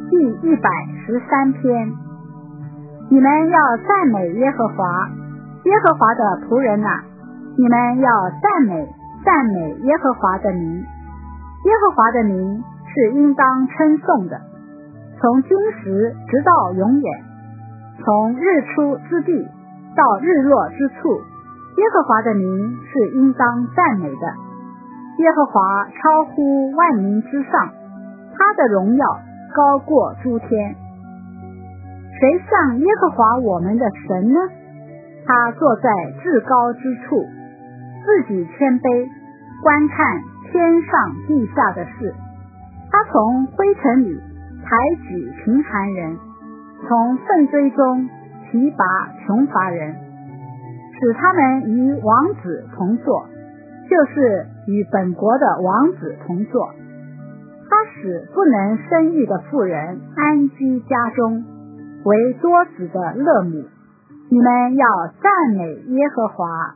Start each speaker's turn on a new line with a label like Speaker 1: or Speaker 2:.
Speaker 1: 第113篇。你们要赞美耶和华，耶和华的仆人啊，你们要赞美耶和华的名。耶和华的名是应当称颂的，从今时直到永远，从日出之地到日落之处，耶和华的名是应当赞美的。耶和华超乎万民之上，他的荣耀高过诸天。谁像耶和华我们的神呢？他坐在至高之处，自己谦卑，观看天上地下的事。他从灰尘里抬举贫寒人，从粪堆中提拔穷乏人，使他们与王子同坐，就是与本国的王子同坐。他使不能生育的妇人安居家中，为多子的乐母。你们要赞美耶和华。